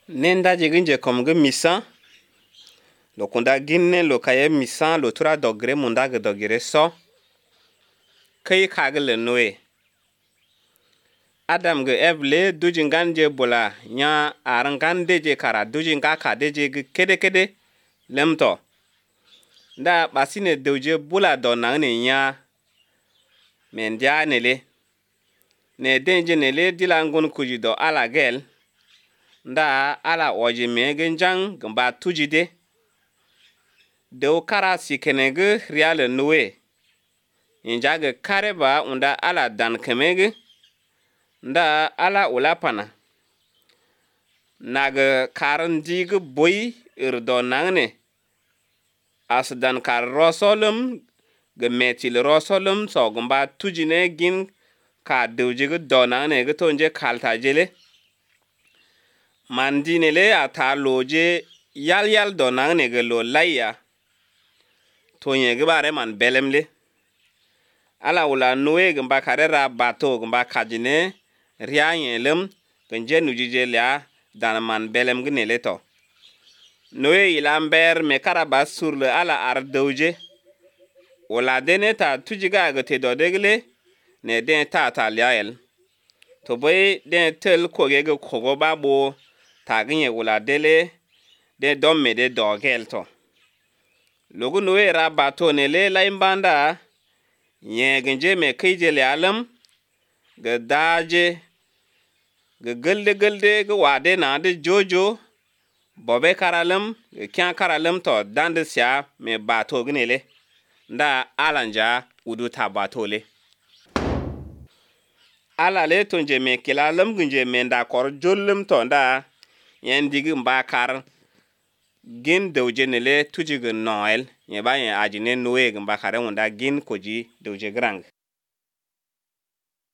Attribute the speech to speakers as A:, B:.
A: Nenda jiginje komge misan lo kunda ginne lo kaye misan lo tura dogre munda ge dogre so kai kagle noe Adam ge evle dujingan je bula nya arangan deje kara dujinga ka deje ge kede lemto da basine duje bula donna ne nya mendia nele ne denje nele dilangun kujido ala gel nda ala oji megen jang gamba tujide de kara sikenege riale noe injage kareba unda ala dan kemege nda ala ulapana naga karandige boy irdo nangne asdan kar rosolum ge metil rosolum so gamba tujine gin ka dewjige donane ge tonje kalta jele mandinele ata loje yal donane ge lo laya tonye ge bare man belemle ala wula noe gamba karera bato gamba kajine rianyelem genje nujije la dan man belem gnele to noe ilamber me karaba surle ala ardewje wala deneta tujiga ge te dodegle ne den ta liael to boy den tel koge ge kogo babo taginye wala dele de domme de dogel to logu noe ra bato ne le laimbanda nye genje me kije le alam ge daje ge gelde ge wade na de jojo bobe karalam ge kyan karalam to dande sia me bato gnele nda alanja udu ta bato le ala le tonje me kilalam gunje me nda kor jollum to nda yen digi mbakar gin dewje nele tujigen noel nye ba yen ajine noe gamba kare wonda gin koji dewje grang